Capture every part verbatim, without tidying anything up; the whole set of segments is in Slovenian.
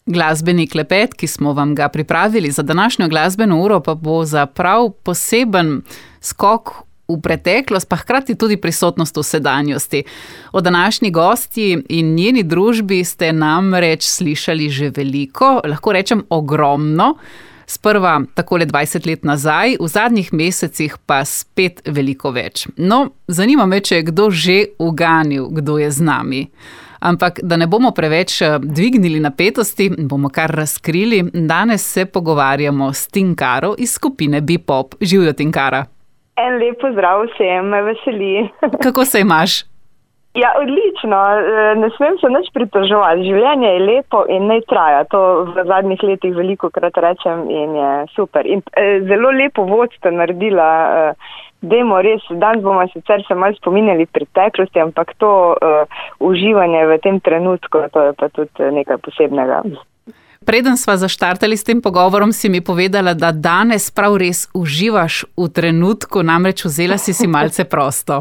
Glasbeni klepet, ki smo vam ga pripravili za današnjo glasbeno uro, pa bo za prav poseben skok v preteklost, pa hkrati tudi prisotnost v sedanjosti. O današnji gostji in njeni družbi ste namreč slišali že veliko, lahko rečem ogromno. Sprva takole dvajset let nazaj, v zadnjih mesecih pa spet veliko več. No, zanima me, če je kdo že uganil, kdo je z nami. Ampak da ne bomo preveč dvignili napetosti, bomo kar razkrili. Danes se pogovarjamo s Tinkaro iz skupine Bepop. Živjo, Tinkara. En lep pozdrav vsem, me veseli. Kako se imaš? Ja, odlično. Ne smem se nič pritoževati. Življenje je lepo in ne traja. To v zadnjih letih veliko krat rečem in je super. In zelo lepo vod ste naredila. Dajmo res, danes bomo sicer se malo spominjali preteklosti, ampak to uh, uživanje v tem trenutku, to je pa tudi nekaj posebnega. Preden sva zaštartali s tem pogovorom, si mi povedala, da danes prav res uživaš v trenutku, namreč vzela si si malce prosto.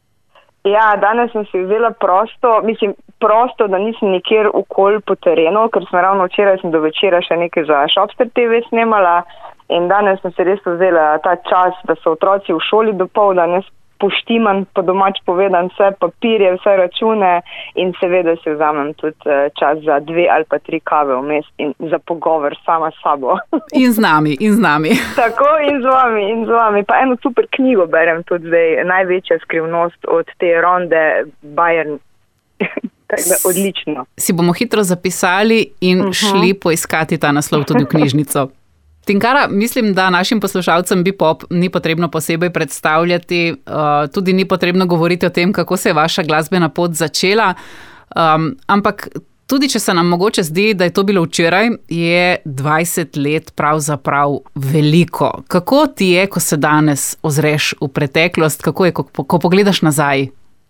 Ja, danes sem si vzela prosto, mislim prosto, da nisem nikjer okoli po terenu, ker sem ravno včeraj sem do večera še nekaj za Shopster T V snemala. In danes sem se res vzela ta čas, da so otroci v šoli dopoldan, jaz poštimam, po domač povedan, vse papirje, vse račune in seveda si vzamem tudi čas za dve ali pa tri kave vmes in za pogovor sama s sabo. In z nami, in z nami. Tako, in z vami, in z vami. Pa eno super knjigo berem tudi zdaj, Največja skrivnost od te Ronde Byrne. Tako da odlično. Si bomo hitro zapisali in uh-huh. šli poiskati ta naslov tudi v knjižnico. Tinkara, mislim, da našim poslušalcem Bepop ni potrebno posebej predstavljati, uh, tudi ni potrebno govoriti o tem, kako se je vaša glasbena pot začela, um, ampak tudi če se nam mogoče zdi, da je to bilo včeraj, je dvajset let pravzaprav veliko. Kako ti je, ko se danes ozreš v preteklost, kako je, ko, ko pogledaš nazaj?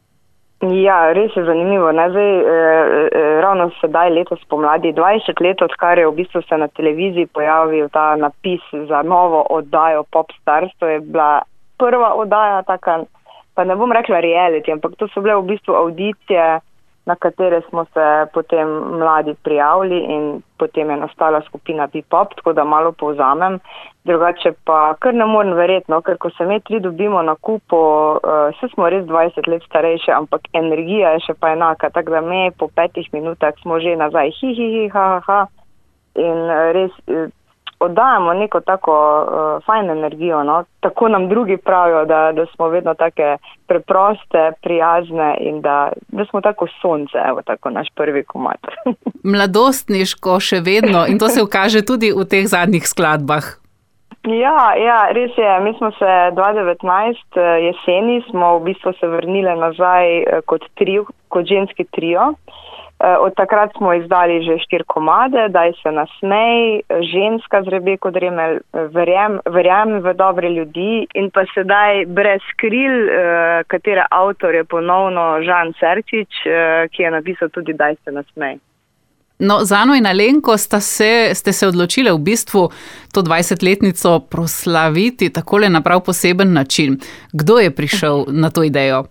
Ja, res je zanimivo. Ne? Zdaj, eh, ravno sedaj letos pomladi, dvajset let, odkar je v bistvu se na televiziji pojavil ta napis za novo oddajo Popstars. To je bila prva oddaja, taka, pa ne bom rekla reality, ampak to so bile v bistvu audicije, na katere smo se potem mladi prijavili in potem je nastala skupina Bepop, tako da malo povzamem. Drugače pa kar ne morem verjetno, ker ko se me tri dobimo na kupu, vse smo res dvajset let starejše, ampak energija je še pa enaka, tako da me po petih minutah smo že nazaj hi, hi, hi, ha, ha, ha. In res oddajamo neko tako uh, fajn energijo, no? Tako nam drugi pravijo, da, da smo vedno take preproste, prijazne in da, da smo tako sonce, evo tako naš prvi komad. Mladostniško še vedno in to se ukaže tudi v teh zadnjih skladbah. Ja, ja, res je. Mi smo se dva tisoč devetnajst jeseni smo v bistvu se vrnili nazaj kot trio, kot ženski trio. Od takrat smo izdali že štiri komade, Daj se nasmej, Ženska z Rebeko Dremelj, verjam, verjam v dobre ljudi in pa sedaj Brez kril, katere avtor je ponovno Žan Serčič, ki je napisal tudi Daj se nasmej. No, z Ano in Alenko sta se, ste se odločile v bistvu to dvajsetletnico proslaviti takole na prav poseben način. Kdo je prišel na to idejo?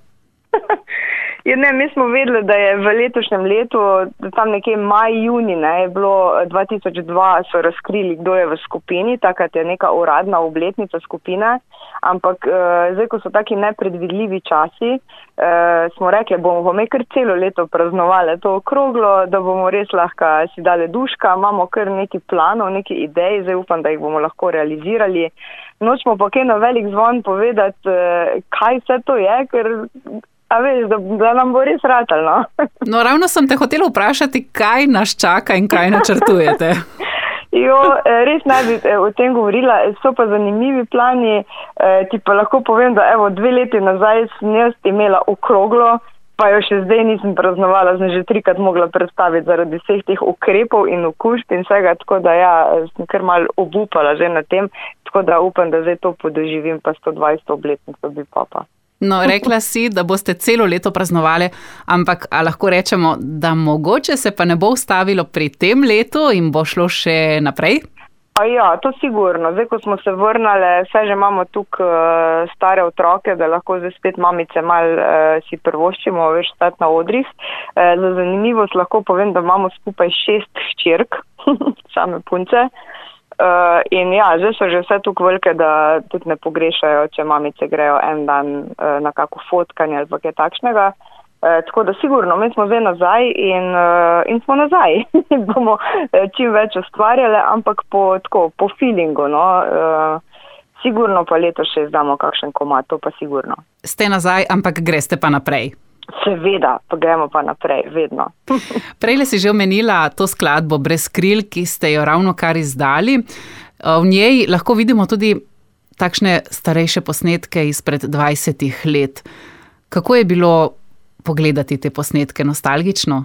Ja, ne, mi smo vedeli, da je v letošnjem letu, tam nekje maj, juni, ne, je bilo dva tisoč dva, so razkrili, kdo je v skupini, takrat je neka uradna obletnica skupine, ampak uh, zdaj, ko so taki nepredvidljivi časi, uh, smo rekli, bomo bomo kar celo leto praznovali to okroglo, da bomo res lahko si dali duška, imamo kar neki planov, neki idej, zdaj upam, da jih bomo lahko realizirali. Nočemo pa kaj na velik zvon povedati, uh, kaj vse to je, ker a veš, da, da nam bo res ratalno. No, ravno sem te hotela vprašati, kaj nas čaka in kaj načrtujete. Jo, res ne bi o tem govorila, so pa zanimivi plani. Ti pa lahko povem, da evo, dve leti nazaj sem jaz imela okroglo, pa jo še zdaj nisem praznovala, sem že trikrat mogla predstaviti zaradi vseh teh ukrepov in okužb in vsega, tako da ja, sem kar malo obupala že na tem, tako da upam, da zdaj to podoživim pa sto dvajseto obletnico Bepopa. No, rekla si, da boste celo leto praznovali, ampak a lahko rečemo, da mogoče se pa ne bo ustavilo pri tem letu in bo šlo še naprej? A ja, to sigurno. Zdaj, ko smo se vrnali, vse že imamo tukaj uh, stare otroke, da lahko zdaj spet mamice malo uh, si prvoščimo, več stati na odrih. Uh, za zanimivost lahko povem, da imamo skupaj šest hčerk. same punce. Uh, in ja, zdaj so že vse tukaj velike, da tudi ne pogrešajo, če mamice grejo en dan uh, na kako fotkanje ali pa kaj takšnega. Uh, tako da sigurno, mi smo zdaj nazaj in, uh, in smo nazaj. Bomo čim več ustvarjali, ampak po, tako, po feelingu, no. Uh, Sigurno pa leto še izdamo kakšen komad, to pa sigurno. Ste nazaj, ampak greste pa naprej. Seveda, pa gremo pa naprej, vedno. Prejle si že omenila to skladbo Brez kril, ki ste jo ravno kar izdali. V njej lahko vidimo tudi takšne starejše posnetke izpred dvajsetih let. Kako je bilo pogledati te posnetke nostalgično?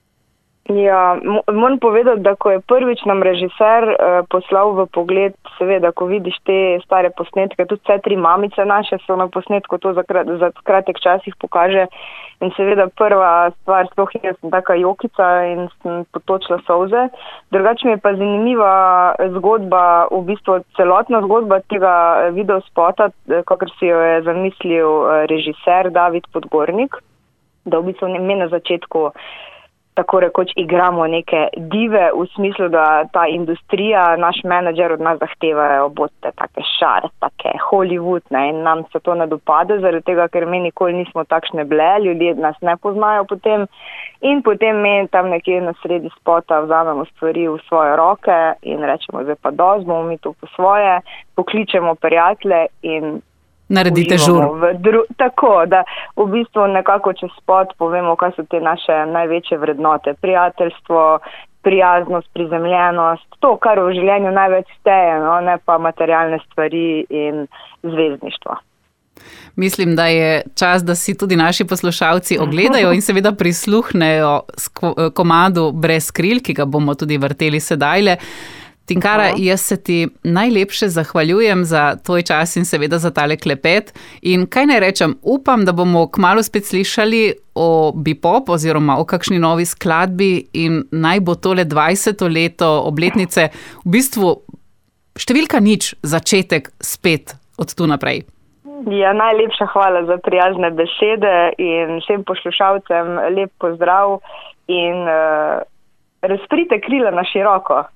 Ja, moram povedati, da ko je prvič nam režiser eh, poslal v pogled, seveda, ko vidiš te stare posnetke, tudi vse tri mamice naše so na posnetku, to za, krat, za kratek čas jih pokaže. In seveda prva stvar, sploh jaz sem taka jokica in sem potočila solze. Drugače mi je pa zanimiva zgodba, v bistvu celotna zgodba tega videospota, kakor si jo je zamislil režiser David Podgornik, da v bistvu mi na začetku tako rekoč igramo neke dive v smislu, da ta industrija, naš menedžer od nas zahtevajo, bodite take šar, take Hollywood, ne, in nam se to ne dopade, zaradi tega, ker mi nikoli nismo takšne bile, ljudje nas ne poznajo potem in potem mi tam nekje na sredi spota vzamemo stvari v svoje roke in rečemo, zdaj pa dosti, bomo mi to po svoje, pokličemo prijatelje in naredite žur. Dru- tako, da v bistvu nekako čez spot povemo, kaj so te naše največje vrednote. Prijateljstvo, prijaznost, prizemljenost, to, kar v življenju največ šteje, no, ne pa materialne stvari in zvezdništvo. Mislim, da je čas, da si tudi naši poslušalci ogledajo in seveda prisluhnejo komadu Brez kril, ki ga bomo tudi vrteli sedajle. Tinkara, jaz se ti najlepše zahvaljujem za tvoj čas in seveda za tale klepet. In kaj naj rečem, upam, da bomo kmalu spet slišali o Bepop oziroma o kakšni novi skladbi in naj bo tole dvajseto leto obletnice v bistvu številka nič, začetek spet od tu naprej. Ja, najlepša hvala za prijazne besede in vsem poslušalcem lep pozdrav in uh, razprite krila na široko.